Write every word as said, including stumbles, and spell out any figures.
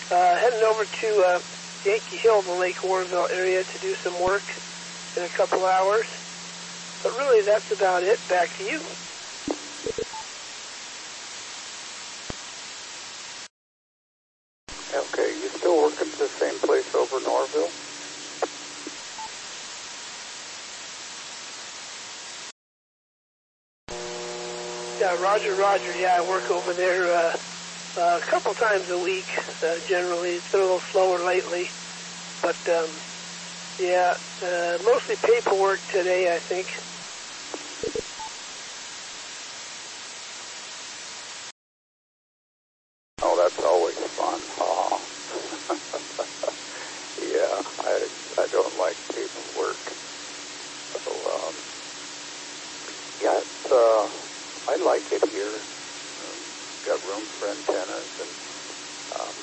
Uh, heading over to uh, Yankee Hill, the Lake Warrenville area, to do some work in a couple hours. But really, that's about it. Back to you. Okay, you still working at the same place over in Orville? Yeah, Roger, Roger. Yeah, I work over there uh, uh, a couple times a week, uh, generally. It's been a little slower lately. But, um, yeah, uh, mostly paperwork today, I think. Oh, that's always fun. Oh. Yeah, I I don't like paperwork. So, um, yeah, it's, uh, I like it here. Um, got room for antennas and